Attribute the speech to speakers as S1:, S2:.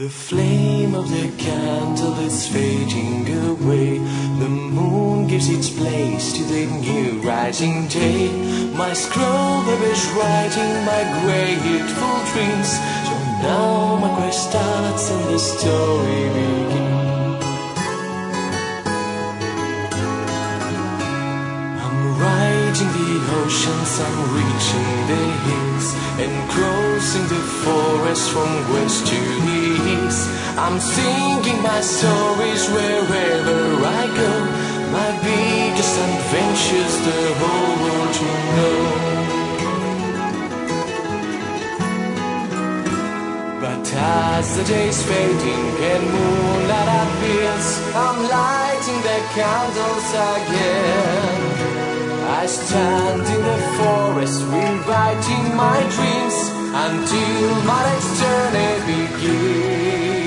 S1: The flame of the candle is fading away. The moon gives its place to the new rising day. My scroll there is writing my grateful dreams. So now my quest starts and the story begins. I'm riding the oceans, I'm reaching the hills, and crossing the forest from west to east. I'm singing my stories wherever I go. My biggest adventures the whole world to know. But as the day's fading and moonlight appears, I'm lighting the candles again. I stand in the forest, rewriting my dreams until my next journey begins.